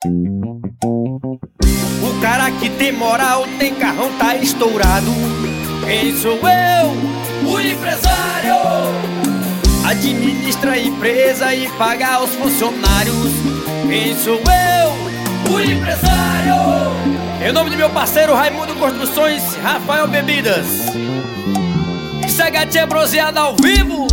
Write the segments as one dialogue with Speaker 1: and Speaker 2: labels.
Speaker 1: O cara que tem moral, tem carrão, tá estourado. Quem sou eu? O empresário. Administra a empresa e paga aos funcionários. Quem sou eu? O empresário. Em nome de meu parceiro Raimundo Construções, Rafael Bebidas. Isso é gatinha bronzeada ao vivo.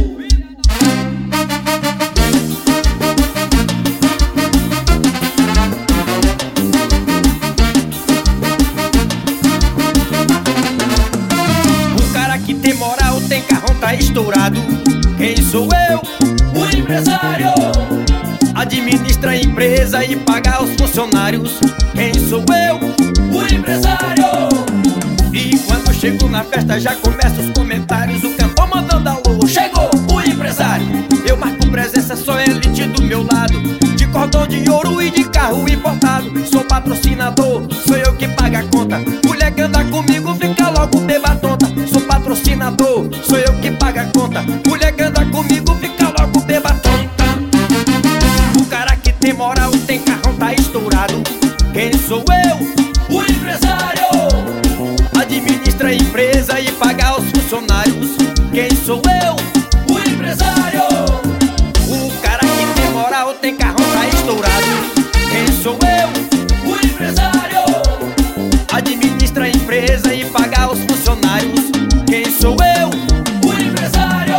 Speaker 1: O cara que tem moral, tem carrão, tá estourado. Quem sou eu? O empresário. Administra a empresa e paga os funcionários. Quem sou eu? O empresário. E quando chego na festa já começa os comentários. O cantor mandando alô, chegou o empresário. Eu marco presença, só elite do meu lado. De cordão de ouro e de carro importado. Sou patrocinador, sou eu que paga a conta. Mulher que anda comigo fica logo beba tonta. Sou patrocinador, sou eu que paga a conta. Mulher que anda comigo fica logo beba tonta. O cara que tem moral, tem carrão, tá estourado. Quem sou eu? O empresário. Administra a empresa e paga os funcionários. Quem sou eu? O empresário. O cara que tem moral, tem carrão, tá estourado. Quem sou eu? O empresário. Administra a empresa e paga os funcionários. Quem sou eu? O empresário.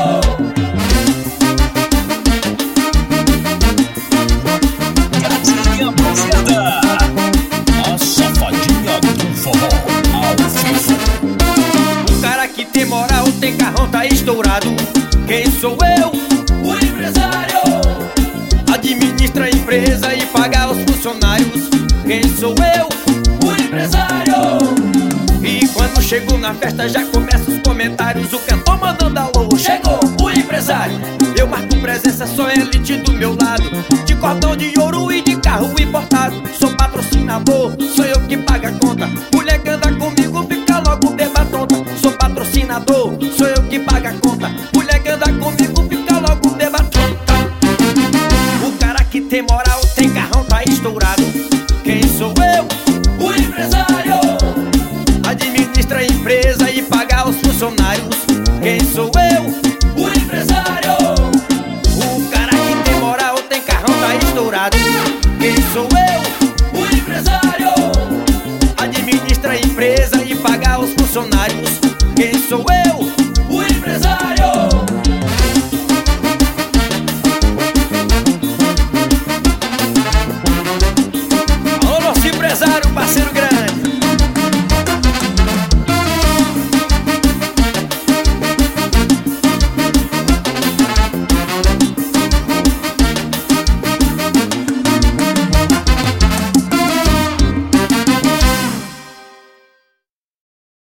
Speaker 2: Gatinha bronzeada, a safadinha do forró ao vivo.
Speaker 1: O cara que tem moral, tem carrão, tá estourado. Quem sou eu? O empresário. Administra a empresa e paga os funcionários. Quem sou eu? O empresário. E quando chego na festa já começa os comentários. O cantor mandando alô, chegou o empresário. Eu marco presença, só elite do meu lado. De cordão de ouro e de carro importado. Sou patrocinador, sou eu que paga a conta. Mulher que anda comigo fica logo beba tonta. Sou patrocinador, sou eu que paga a conta. Mulher que anda comigo fica logo beba tonta. O cara que tem moral, tem carrão, tá estourado. Quem sou eu? O empresário. Administra a empresa e paga os funcionários. Quem sou eu? O empresário. O cara que tem moral, tem carrão, tá estourado. Quem sou eu? O empresário. Administra a empresa e paga os funcionários. Quem sou eu? O empresário.